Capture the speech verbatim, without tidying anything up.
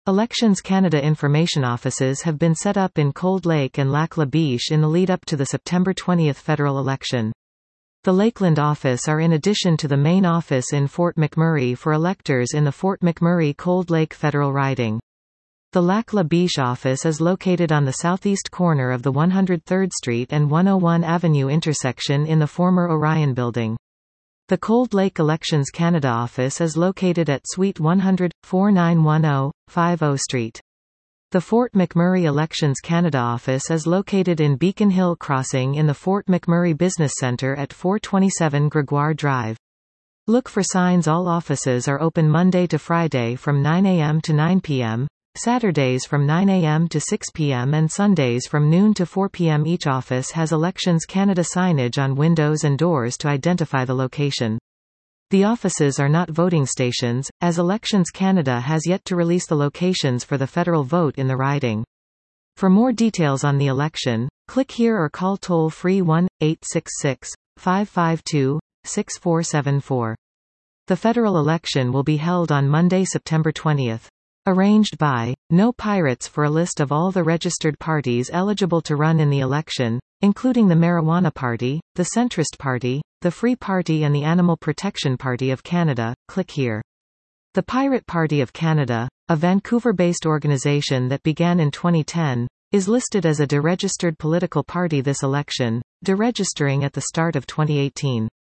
Elections Canada information offices have been set up in Cold Lake and Lac La Biche in the lead-up to the September twentieth federal election. The Lakeland office are in addition to the main office in Fort McMurray for electors in the Fort McMurray-Cold Lake federal riding. The Lac La Biche office is located on the southeast corner of the one hundred third Street and one oh one Avenue intersection in the former Orion Building. The Cold Lake Elections Canada office is located at Suite one hundred, forty-nine ten, fifty Street. The Fort McMurray Elections Canada office is located in Beacon Hill Crossing in the Fort McMurray Business Centre at four twenty-seven Gregoire Drive. Look for signs. All offices are open Monday to Friday from nine a m to nine p m, Saturdays from nine a m to six p m and Sundays from noon to four p m Each office has Elections Canada signage on windows and doors to identify the location. The offices are not voting stations, as Elections Canada has yet to release the locations for the federal vote in the riding. For more details on the election, click here or call toll-free one eight six six, five five two, six four seven four. The federal election will be held on Monday, September twentieth. Arranged by No Pirates for a list of all the registered parties eligible to run in the election, including the Marijuana Party, the Centrist Party, the Free Party and the Animal Protection Party of Canada, click here. The Pirate Party of Canada, a Vancouver-based organization that began in twenty ten, is listed as a deregistered political party this election, deregistering at the start of twenty eighteen.